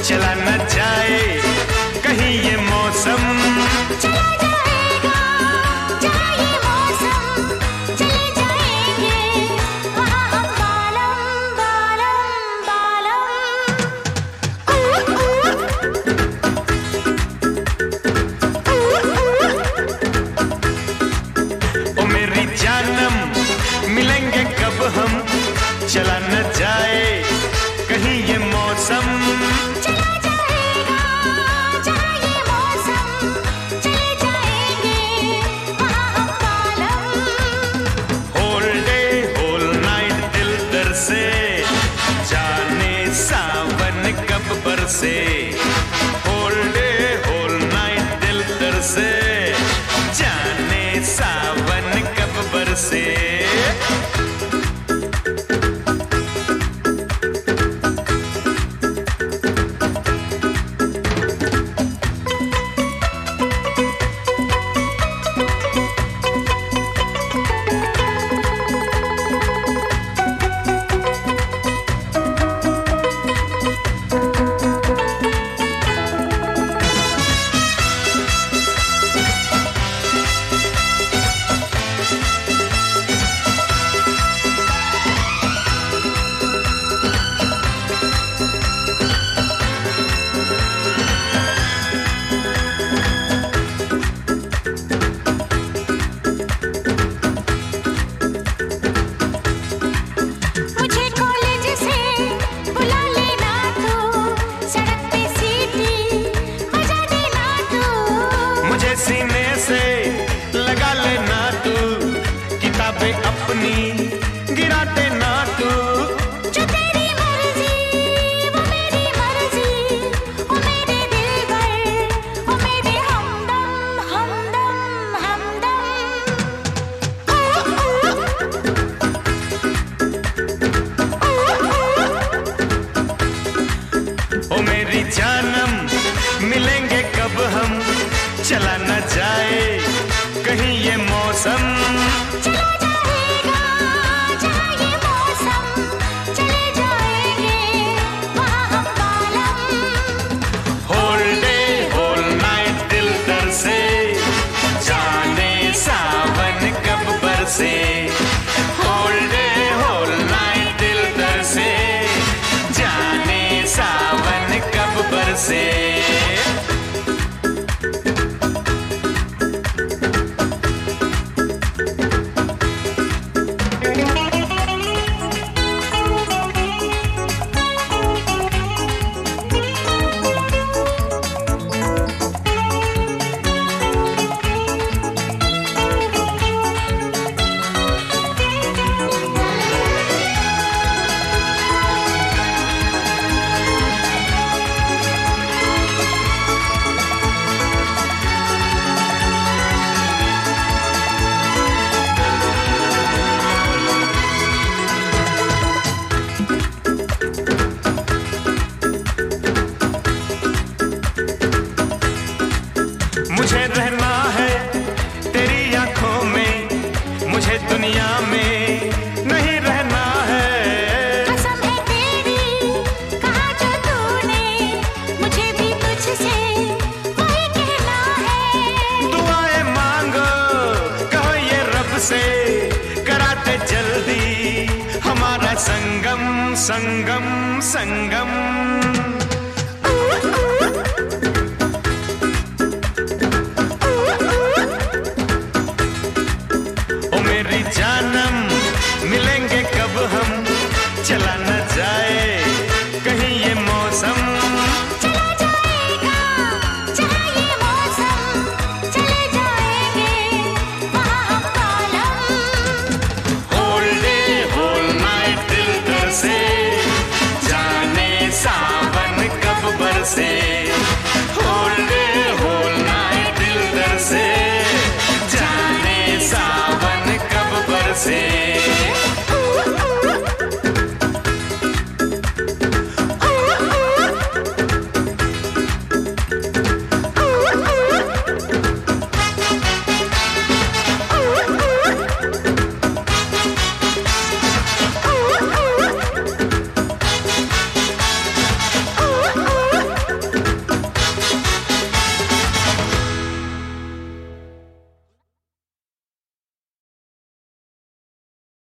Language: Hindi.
चला न जाए कहीं ये मौसम। चला जाएगा जहाँ ये मौसम, चले जाएंगे वहाँ हम बालम बालम बालम। ओ मेरी जानम मिलेंगे कब हम, चला न जाए कहीं ये मौसम। चला जाएगा जहाँ ये मौसम, चले जाएंगे वहाँ हम बालम। होल डे होल नाइट दिल तरसे, जाने सावन कब बरसे। होल डे होल नाइट दिल तरसे, जाने सावन कब बरसे। सीने से लगा लेना तू, किताबें अपनी गिरा देना तू। जो तेरी मर्जी वो मेरी मर्जी, वो मेरे दिल भर वो मेरे हमदम हमदम हमदम। ओ मेरी जानम मिलेंगे कब हम, चला न जाए कहीं ये मौसम। चला जाएगा जहाँ ये मौसम, चले जाएंगे वहाँ हम बालम। होल डे होल नाइट दिल तरसे, जाने सावन कब बरसे। होल डे होल नाइट दिल तरसे, जाने सावन कब बरसे। मुझे रहना है तेरी आंखों में, मुझे दुनिया में नहीं रहना है। कसम है तेरी कहा जो तूने, मुझे भी तुझसे वही कहना है। दुआएं मांगो कहो ये रब से, कराते जल्दी हमारा संगम संगम संगम। जानम मिलेंगे कब हम, चला न जाए कहीं ये मौसम। चला जाएगा जहाँ ये मौसम, चले जाएंगे वहाँ हम बालम। होल डे होल नाइट दिल तरसे, जाने सावन कब बरसे। होल डे होल नाइट दिल तरसे, जाने सावन कब बरसे।